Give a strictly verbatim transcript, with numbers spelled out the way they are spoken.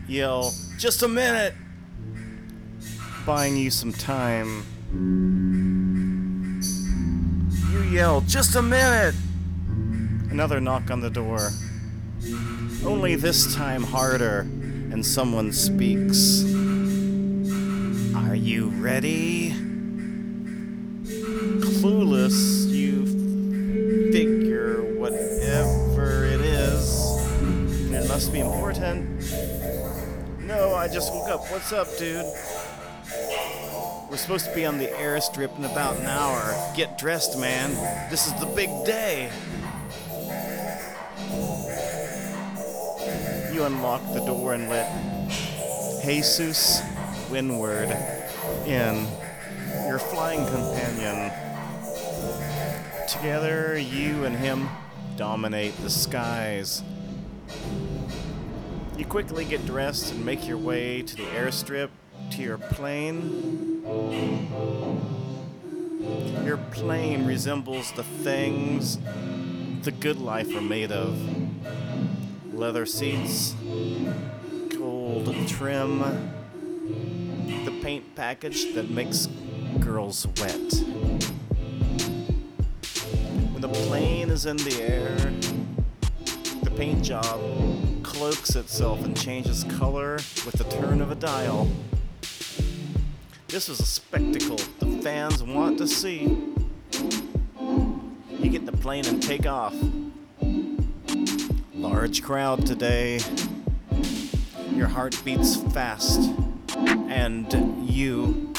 yell, "Just a minute!" buying you some time. You yell, "Just a minute!" Another knock on the door. Only this time harder, and someone speaks. "Are you ready?" Clueless, you figure whatever it is. It must be important. "No, I just woke up. What's up, dude?" "We're supposed to be on the airstrip in about an hour. Get dressed, man. This is the big day." You unlock the door and let Jesus Windward in, your flying companion. Together, you and him dominate the skies. You quickly get dressed and make your way to the airstrip, to your plane. Your plane resembles the things the good life are made of. Leather seats, gold trim, the paint package that makes girls wet. When the plane is in the air, the paint job cloaks itself and changes color with the turn of a dial. This is a spectacle the fans want to see. You get the plane and take off. Large crowd today. Your heart beats fast, and you